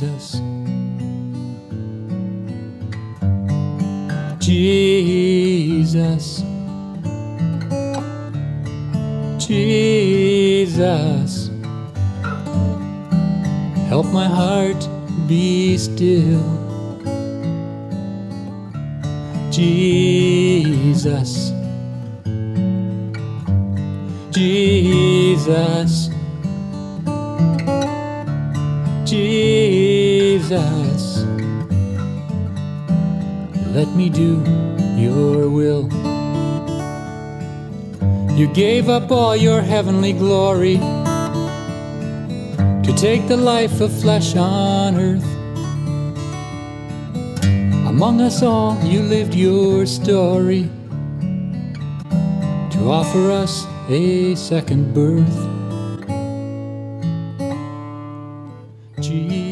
Jesus, Jesus, Jesus, help my heart be still. Jesus, Jesus, Jesus, let me do your will. You gave up all your heavenly glory to take the life of flesh on earth. Among us all, you lived your story to offer us a second birth. Jesus.